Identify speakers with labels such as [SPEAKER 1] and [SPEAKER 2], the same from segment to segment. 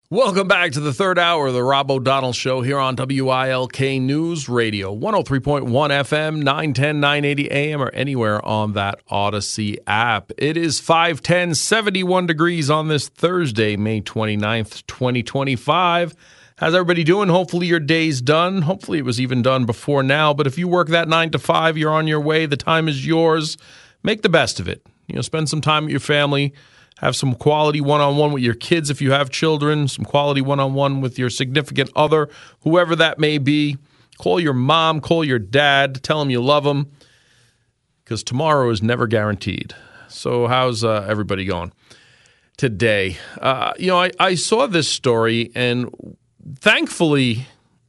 [SPEAKER 1] Welcome back to the third hour of the Rob O'Donnell Show here on WILK News Radio, 103.1 FM, 910, 980 AM, or anywhere on that Odyssey app. It is 5:10, 71 degrees on this Thursday, May 29th, 2025. How's everybody doing? Hopefully your day's done. Hopefully it was even done before now. But if you work that 9 to 5, you're on your way. The time is yours. Make the best of it. Spend some time with your family. Have some quality one-on-one with your kids if you have children, some quality one-on-one with your significant other, whoever that may be. Call your mom, call your dad, tell them you love them, because tomorrow is never guaranteed. So how's everybody going today? I saw this story, and thankfully,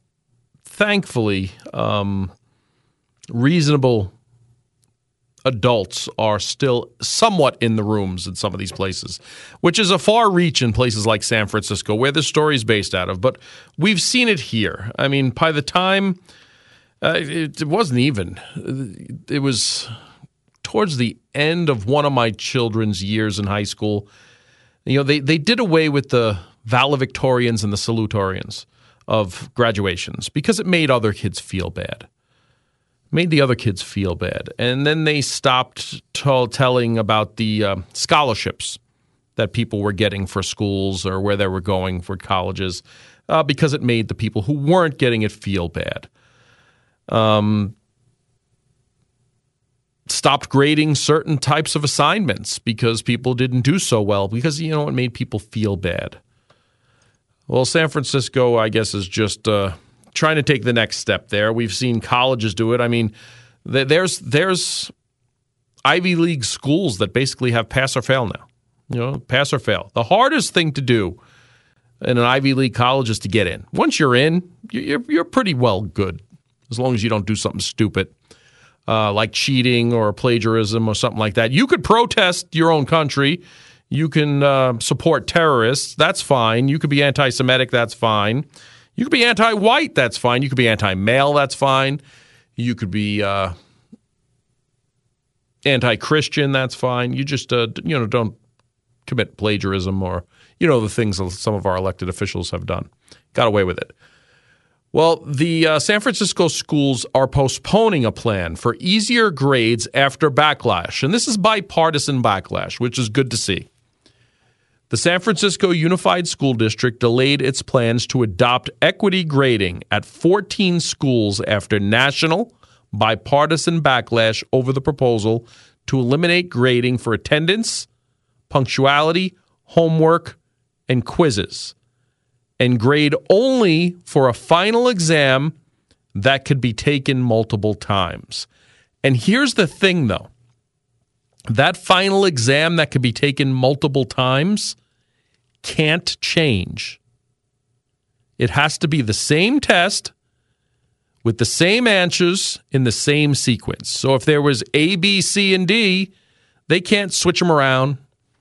[SPEAKER 1] reasonable adults are still somewhat in the rooms in some of these places, which is a far reach in places like San Francisco, where this story is based out of. But we've seen it here. I mean, by the time it wasn't even, it was towards the end of one of my children's years in high school. They did away with the valedictorians and the salutatorians of graduations because it made other kids feel bad. Made the other kids feel bad. And then they stopped telling about the scholarships that people were getting for schools or where they were going for colleges because it made the people who weren't getting it feel bad. Stopped grading certain types of assignments because people didn't do so well because, it made people feel bad. Well, San Francisco, I guess, is just trying to take the next step there. We've seen colleges do it. I mean, there's Ivy League schools that basically have pass or fail now. Pass or fail. The hardest thing to do in an Ivy League college is to get in. Once you're in, you're pretty well good, as long as you don't do something stupid like cheating or plagiarism or something like that. You could protest your own country. You can support terrorists. That's fine. You could be anti-Semitic. That's fine. You could be anti-white, that's fine. You could be anti-male, that's fine. You could be anti-Christian, that's fine. You just don't commit plagiarism or the things that some of our elected officials have done. Got away with it. Well, the San Francisco schools are postponing a plan for easier grades after backlash, and this is bipartisan backlash, which is good to see. The San Francisco Unified School District delayed its plans to adopt equity grading at 14 schools after national bipartisan backlash over the proposal to eliminate grading for attendance, punctuality, homework, and quizzes, and grade only for a final exam that could be taken multiple times. And here's the thing, though. That final exam that could be taken multiple times can't change. It has to be the same test with the same answers in the same sequence. So if there was A, B, C, and D, they can't switch them around.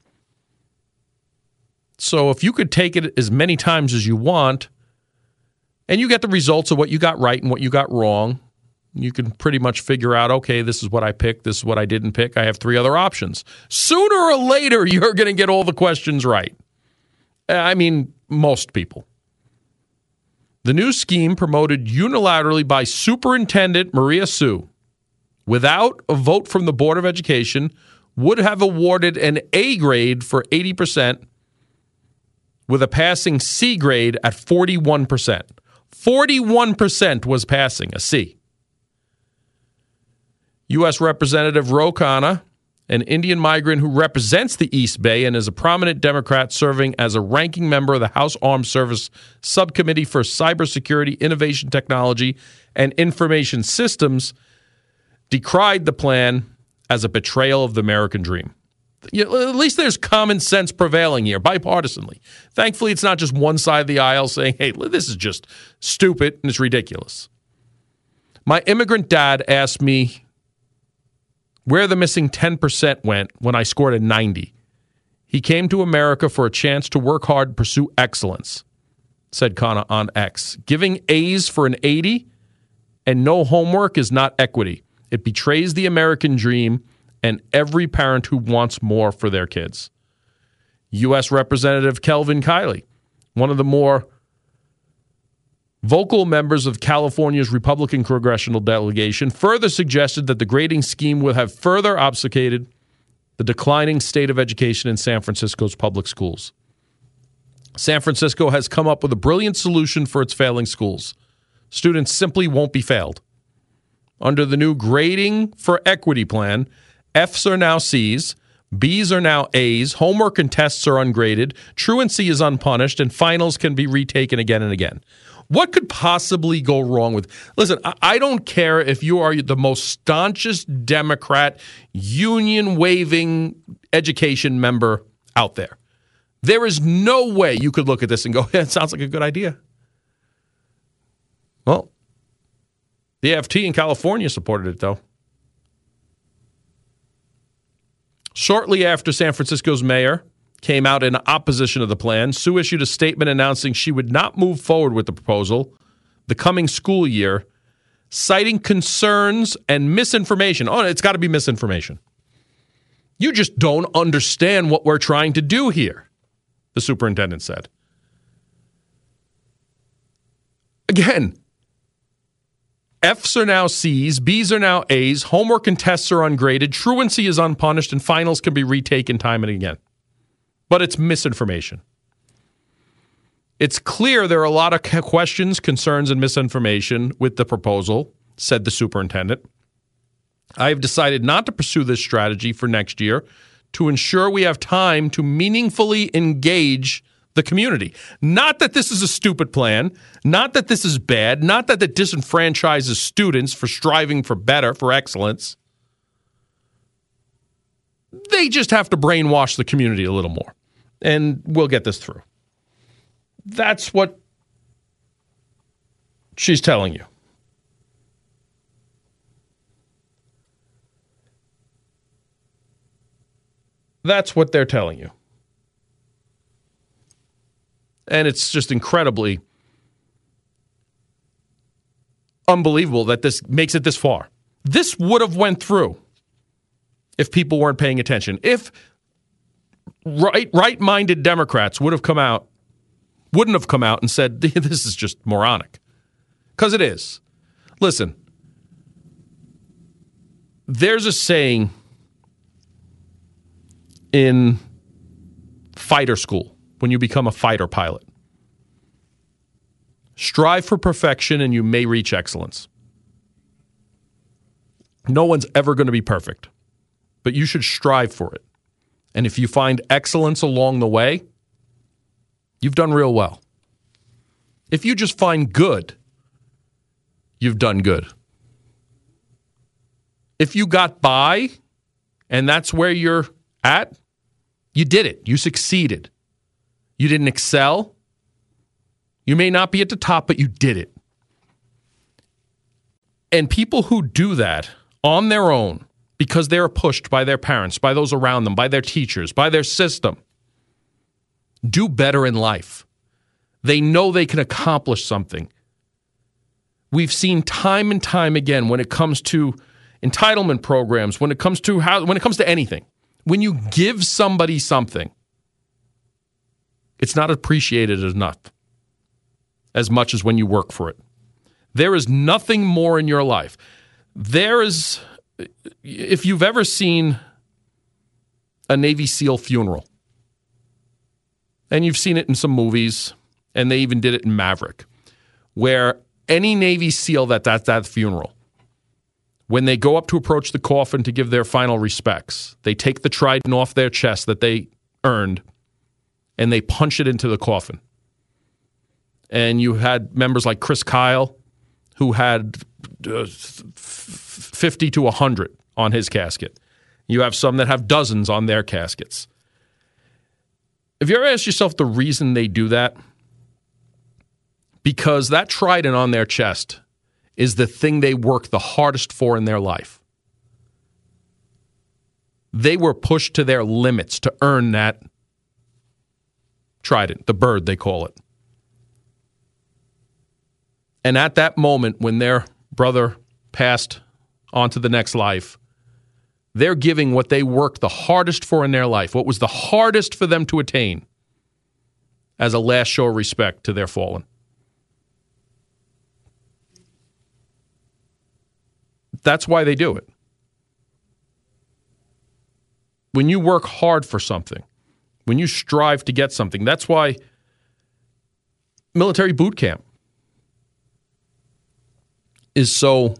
[SPEAKER 1] So if you could take it as many times as you want, and you get the results of what you got right and what you got wrong, you can pretty much figure out, okay, this is what I picked, this is what I didn't pick, I have 3 other options. Sooner or later, you're going to get all the questions right. I mean, most people. The new scheme, promoted unilaterally by Superintendent Maria Sue, without a vote from the Board of Education, would have awarded an A grade for 80%, with a passing C grade at 41%. 41% was passing, a C. U.S. Representative Ro Khanna, an Indian migrant who represents the East Bay and is a prominent Democrat serving as a ranking member of the House Armed Service Subcommittee for Cybersecurity, Innovation Technology, and Information Systems, decried the plan as a betrayal of the American dream. At least there's common sense prevailing here, bipartisanly. Thankfully, it's not just one side of the aisle saying, hey, this is just stupid and it's ridiculous. My immigrant dad asked me where the missing 10% went when I scored a 90. He came to America for a chance to work hard and pursue excellence, said Khanna on X. Giving A's for an 80 and no homework is not equity. It betrays the American dream and every parent who wants more for their kids. U.S. Representative Kelvin Kiley, one of the more vocal members of California's Republican congressional delegation, further suggested that the grading scheme would have further obfuscated the declining state of education in San Francisco's public schools. San Francisco has come up with a brilliant solution for its failing schools. Students simply won't be failed. Under the new grading for equity plan, Fs are now Cs, Bs are now As, homework and tests are ungraded, truancy is unpunished, and finals can be retaken again and again. What could possibly go wrong with... Listen, I don't care if you are the most staunchest Democrat, union-waving education member out there. There is no way you could look at this and go, yeah, it sounds like a good idea. Well, the AFT in California supported it, though. Shortly after San Francisco's mayor came out in opposition of the plan, Sue issued a statement announcing she would not move forward with the proposal the coming school year, citing concerns and misinformation. Oh, it's got to be misinformation. You just don't understand what we're trying to do here, the superintendent said. Again, Fs are now Cs, Bs are now As, homework and tests are ungraded, truancy is unpunished, and finals can be retaken time and again. But it's misinformation. It's clear there are a lot of questions, concerns, and misinformation with the proposal, said the superintendent. I have decided not to pursue this strategy for next year to ensure we have time to meaningfully engage the community. Not that this is a stupid plan, not that this is bad, not that it disenfranchises students for striving for better, for excellence. They just have to brainwash the community a little more, and we'll get this through. That's what she's telling you. That's what they're telling you. And it's just incredibly unbelievable that this makes it this far. This would have went through if people weren't paying attention. If right-minded Democrats wouldn't have come out and said, this is just moronic. Because it is. Listen, there's a saying in fighter school, when you become a fighter pilot. Strive for perfection and you may reach excellence. No one's ever going to be perfect, but you should strive for it. And if you find excellence along the way, you've done real well. If you just find good, you've done good. If you got by and that's where you're at, you did it. You succeeded. You didn't excel. You may not be at the top, but you did it. And people who do that on their own, because they're pushed by their parents, by those around them, by their teachers, by their system, do better in life. They know they can accomplish something. We've seen time and time again when it comes to entitlement programs, when it comes to anything, when you give somebody something, it's not appreciated enough as much as when you work for it. There is nothing more in your life. If you've ever seen a Navy SEAL funeral, and you've seen it in some movies, and they even did it in Maverick, where any Navy SEAL that's at that funeral, when they go up to approach the coffin to give their final respects, they take the trident off their chest that they earned, and they punch it into the coffin. And you had members like Chris Kyle, who had 50 to 100 on his casket. You have some that have dozens on their caskets. Have you ever asked yourself the reason they do that? Because that trident on their chest is the thing they work the hardest for in their life. They were pushed to their limits to earn that trident, the bird they call it. And at that moment when their brother passed on to the next life, they're giving what they worked the hardest for in their life, what was the hardest for them to attain. as a last show of respect to their fallen. That's why they do it. When you work hard for something, when you strive to get something, that's why military boot camp is so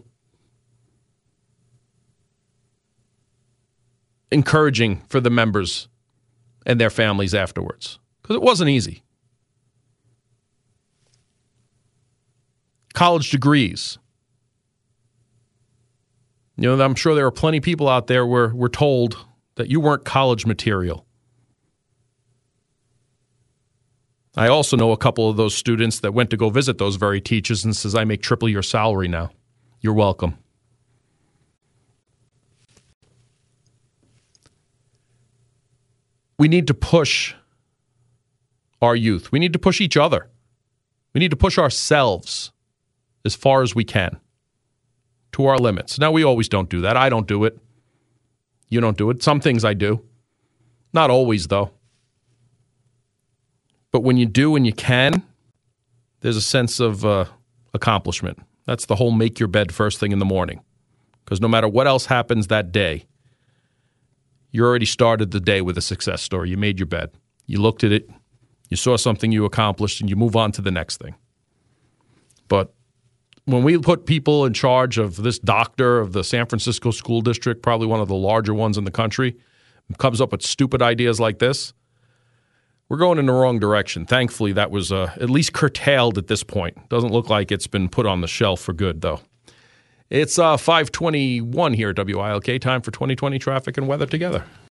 [SPEAKER 1] encouraging for the members and their families afterwards, because it wasn't easy. College degrees. I'm sure there are plenty of people out there where we're told that you weren't college material. I also know a couple of those students that went to go visit those very teachers and says, I make triple your salary now. You're welcome. We need to push our youth. We need to push each other. We need to push ourselves as far as we can to our limits. Now, we always don't do that. I don't do it. You don't do it. Some things I do. Not always, though. But when you do and you can, there's a sense of accomplishment. That's the whole make your bed first thing in the morning. Because no matter what else happens that day, you already started the day with a success story. You made your bed. You looked at it. You saw something you accomplished, and you move on to the next thing. But when we put people in charge of this doctor of the San Francisco School District, probably one of the larger ones in the country, comes up with stupid ideas like this, we're going in the wrong direction. Thankfully, that was at least curtailed at this point. Doesn't look like it's been put on the shelf for good, though. It's 5:21 here at WILK. Time for 2020 traffic and weather together.